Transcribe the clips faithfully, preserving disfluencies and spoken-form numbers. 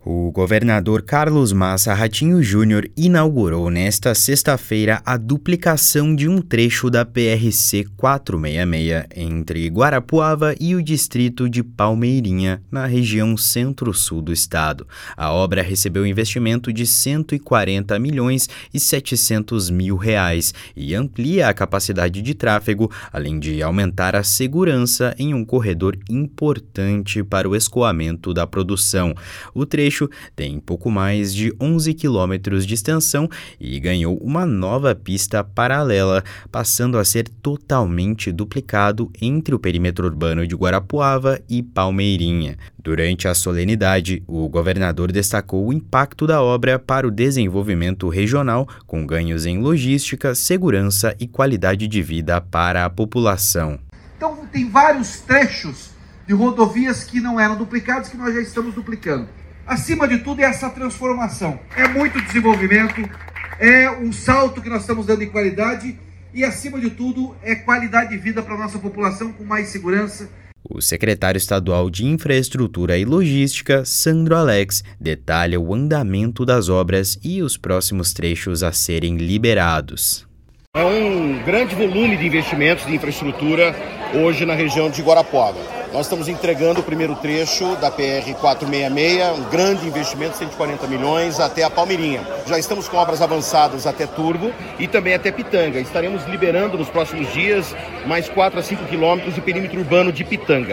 O governador Carlos Massa Ratinho Júnior inaugurou nesta sexta-feira a duplicação de um trecho da P R C quatrocentos e sessenta e seis entre Guarapuava e o distrito de Palmeirinha, na região centro-sul do estado. A obra recebeu investimento de cento e quarenta milhões e setecentos mil reais e amplia a capacidade de tráfego, além de aumentar a segurança em um corredor importante para o escoamento da produção. O trecho tem pouco mais de onze quilômetros de extensão e ganhou uma nova pista paralela, passando a ser totalmente duplicado entre o perímetro urbano de Guarapuava e Palmeirinha. Durante a solenidade, o governador destacou o impacto da obra para o desenvolvimento regional, com ganhos em logística, segurança e qualidade de vida para a população. Então, tem vários trechos de rodovias que não eram duplicados, que nós já estamos duplicando. Acima de tudo é essa transformação, é muito desenvolvimento, é um salto que nós estamos dando em qualidade e acima de tudo é qualidade de vida para a nossa população com mais segurança. O secretário estadual de Infraestrutura e Logística, Sandro Alex, detalha o andamento das obras e os próximos trechos a serem liberados. É um grande volume de investimentos de infraestrutura hoje na região de Guarapuava. Nós estamos entregando o primeiro trecho da P R quatrocentos e sessenta e seis, um grande investimento, cento e quarenta milhões, até a Palmeirinha. Já estamos com obras avançadas até Turvo e também até Pitanga. Estaremos liberando nos próximos dias mais quatro a cinco quilômetros de perímetro urbano de Pitanga.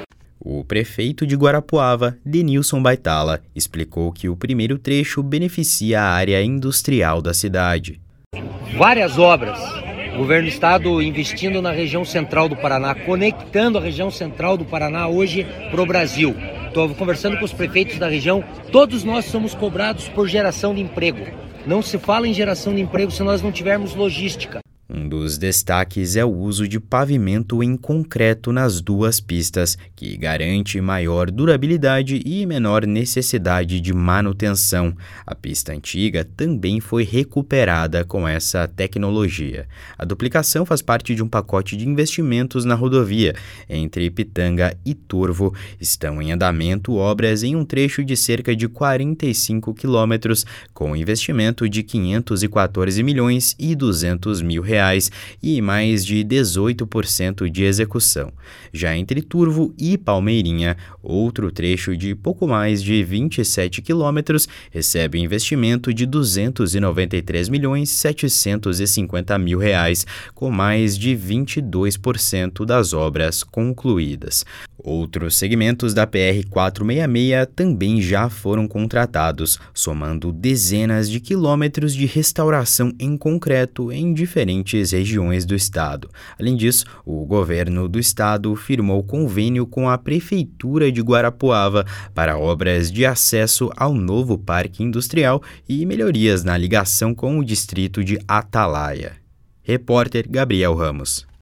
O prefeito de Guarapuava, Denilson Baitala, explicou que o primeiro trecho beneficia a área industrial da cidade. Várias obras. O governo do estado investindo na região central do Paraná, conectando a região central do Paraná hoje para o Brasil. Estou conversando com os prefeitos da região, todos nós somos cobrados por geração de emprego. Não se fala em geração de emprego se nós não tivermos logística. Um dos destaques é o uso de pavimento em concreto nas duas pistas, que garante maior durabilidade e menor necessidade de manutenção. A pista antiga também foi recuperada com essa tecnologia. A duplicação faz parte de um pacote de investimentos na rodovia. Entre Pitanga e Turvo estão em andamento obras em um trecho de cerca de quarenta e cinco quilômetros, com investimento de quinhentos e quatorze milhões e duzentos mil reais. E mais de dezoito por cento de execução. Já entre Turvo e Palmeirinha, outro trecho de pouco mais de vinte e sete quilômetros recebe investimento de duzentos e noventa e três milhões setecentos e cinquenta mil reais, com mais de vinte e dois por cento das obras concluídas. Outros segmentos da P R quatrocentos e sessenta e seis também já foram contratados, somando dezenas de quilômetros de restauração em concreto em diferentes regiões do estado. Além disso, o governo do estado firmou convênio com a Prefeitura de Guarapuava para obras de acesso ao novo parque industrial e melhorias na ligação com o distrito de Atalaia. Repórter Gabriel Ramos.